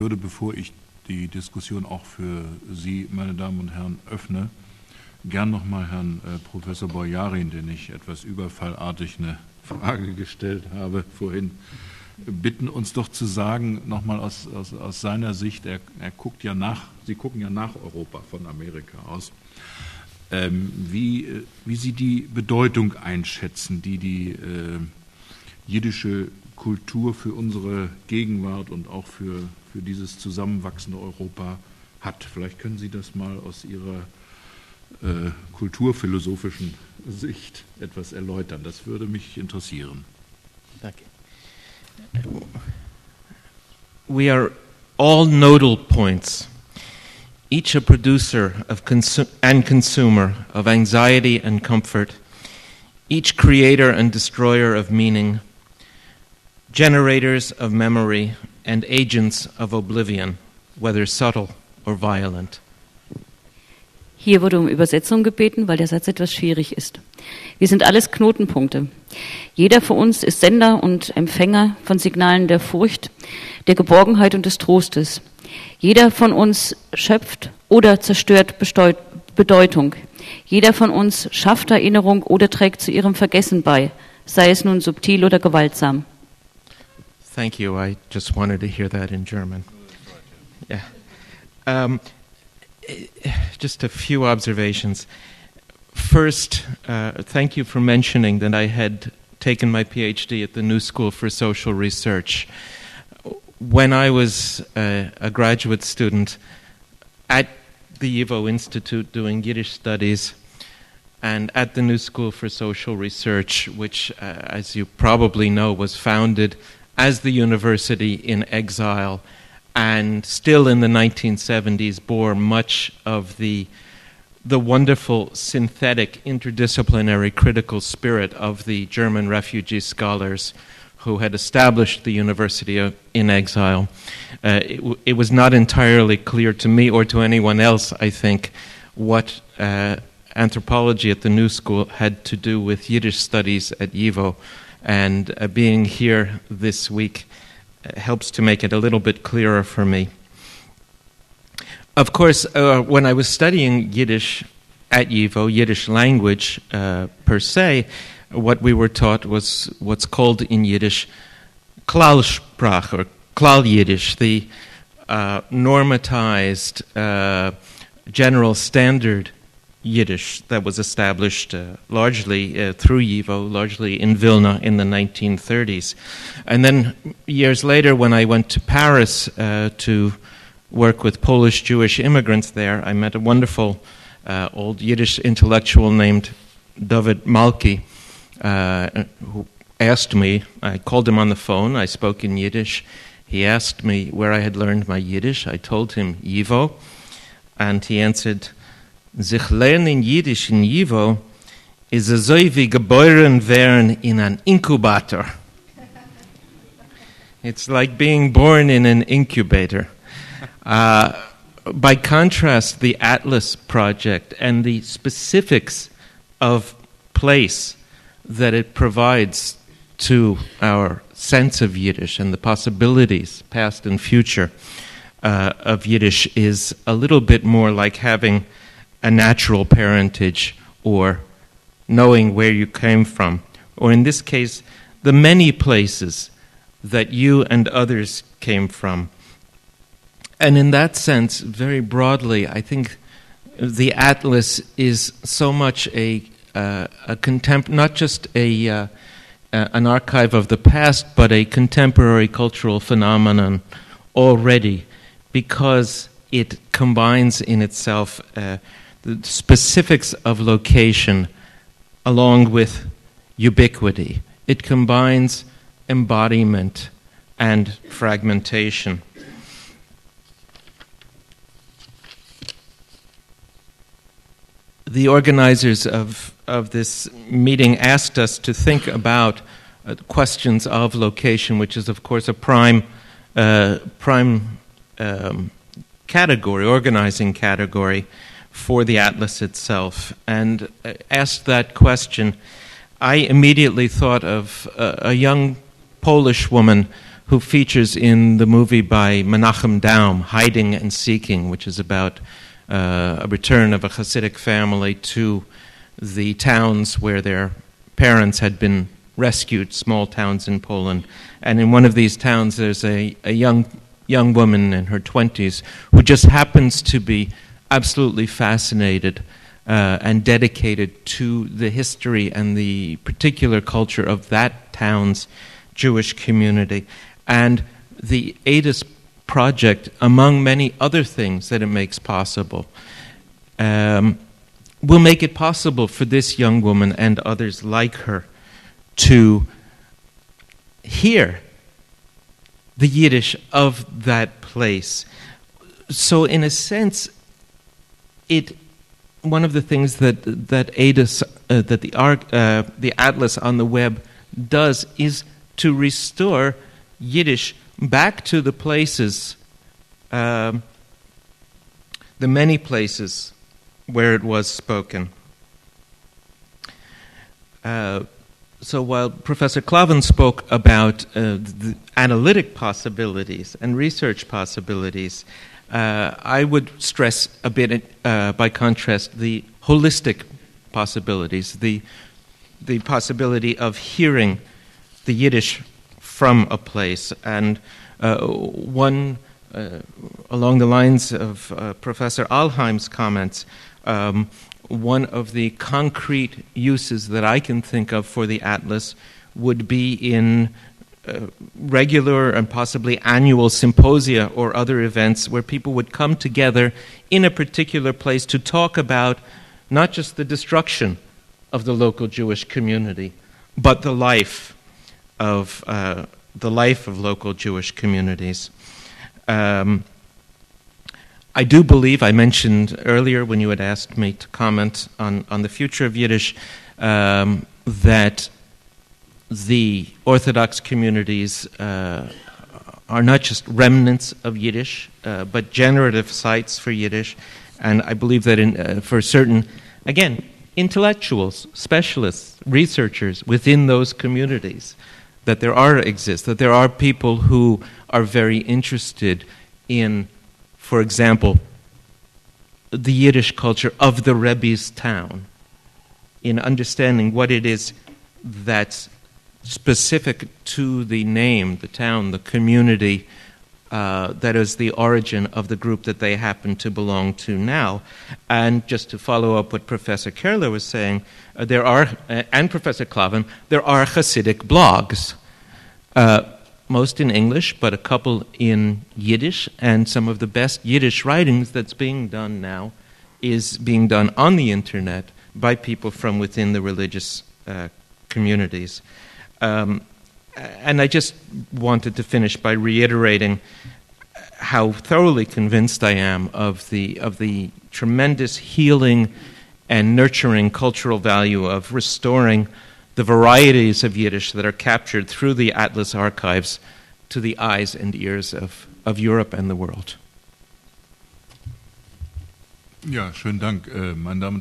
würde, bevor ich die Diskussion auch für Sie, meine Damen und Herren, öffne, gern nochmal Herrn Professor Boyarin, den ich etwas überfallartig eine Frage gestellt habe vorhin, bitten, uns doch zu sagen, nochmal aus seiner Sicht, er guckt ja Sie gucken ja nach Europa von Amerika aus, wie Sie die Bedeutung einschätzen, die jiddische Kultur für unsere Gegenwart und auch für dieses zusammenwachsende Europa hat. Vielleicht können Sie das mal aus Ihrer kulturphilosophischen Sicht etwas erläutern. Das würde mich interessieren. Danke. We are all nodal points, each a producer of and consumer of anxiety and comfort, each creator and destroyer of meaning, generators of memory and agents of oblivion, whether subtle or violent. Hier wurde um Übersetzung gebeten, weil der Satz etwas schwierig ist. Wir sind alles Knotenpunkte. Jeder von uns ist Sender und Empfänger von Signalen der Furcht, der Geborgenheit und des Trostes. Jeder von uns schöpft oder zerstört Bedeutung. Jeder von uns schafft Erinnerung oder trägt zu ihrem Vergessen bei, sei es nun subtil oder gewaltsam. Thank you. I just wanted to hear that in German. Yeah. Just a few observations. First, thank you for mentioning that I had taken my PhD at the New School for Social Research. When I was a graduate student at the YIVO Institute doing Yiddish studies and at the New School for Social Research, which, as you probably know, was founded as the university in exile and still in the 1970s bore much of the wonderful synthetic interdisciplinary critical spirit of the German refugee scholars who had established the university in exile. It was not entirely clear to me or to anyone else, I think, what anthropology at the New School had to do with Yiddish studies at YIVO, and being here this week helps to make it a little bit clearer for me. Of course, when I was studying Yiddish at YIVO, Yiddish language per se, what we were taught was what's called in Yiddish Klalsprach, or Klal Yiddish, the normatized general standard Yiddish that was established largely through YIVO, largely in Vilna in the 1930s. And then years later, when I went to Paris to work with Polish Jewish immigrants there, I met a wonderful old Yiddish intellectual named David Malki, who asked me, I called him on the phone, I spoke in Yiddish. He asked me where I had learned my Yiddish. I told him YIVO, and he answered, Sich lernen Yiddish in YIVO is so wie geboren werden in an incubator. It's like being born in an incubator. By contrast, the Atlas Project and the specifics of place that it provides to our sense of Yiddish and the possibilities, past and future, of Yiddish is a little bit more like having a natural parentage or knowing where you came from, or in this case, the many places that you and others came from. And in that sense, very broadly, I think the Atlas is so much not just an archive of the past, but a contemporary cultural phenomenon already, because it combines in itself the specifics of location along with ubiquity. It combines embodiment and fragmentation. The organizers of this meeting asked us to think about questions of location, which is, of course, a prime category, organizing category for the Atlas itself. And asked that question, I immediately thought of a young Polish woman who features in the movie by Menachem Daum, Hiding and Seeking, which is about a return of a Hasidic family to the towns where their parents had been rescued, small towns in Poland. And in one of these towns, there's a young woman in her 20s who just happens to be absolutely fascinated and dedicated to the history and the particular culture of that town's Jewish community. And the ADIS project, among many other things that it makes possible, will make it possible for this young woman and others like her to hear the Yiddish of that place. So in a sense, one of the things that ADIS, that the Atlas on the web does is to restore Yiddish back to the places, the many places where it was spoken. So while Professor Klavan spoke about the analytic possibilities and research possibilities, I would stress a bit, by contrast, the holistic possibilities, the possibility of hearing the Yiddish from a place. And one, along the lines of Professor Alheim's comments, one of the concrete uses that I can think of for the Atlas would be in regular and possibly annual symposia or other events where people would come together in a particular place to talk about not just the destruction of the local Jewish community, but the life of local Jewish communities. I do believe, I mentioned earlier when you had asked me to comment on the future of Yiddish, that the Orthodox communities are not just remnants of Yiddish, but generative sites for Yiddish. And I believe that for certain, again, intellectuals, specialists, researchers within those communities, that there are people who are very interested in, for example, the Yiddish culture of the Rebbe's town, in understanding what it is that's specific to the name, the town, the community, that is the origin of the group that they happen to belong to now. And just to follow up what Professor Kerler was saying, and Professor Klavan, there are Hasidic blogs, most in English, but a couple in Yiddish, and some of the best Yiddish writings that's being done now is being done on the internet by people from within the religious communities. And I just wanted to finish by reiterating how thoroughly convinced I am of the tremendous healing and nurturing cultural value of restoring the varieties of Yiddish that are captured through the Atlas archives to the eyes and ears of Europe and the world. Ja, schönen Dank, meine Damen und Herren.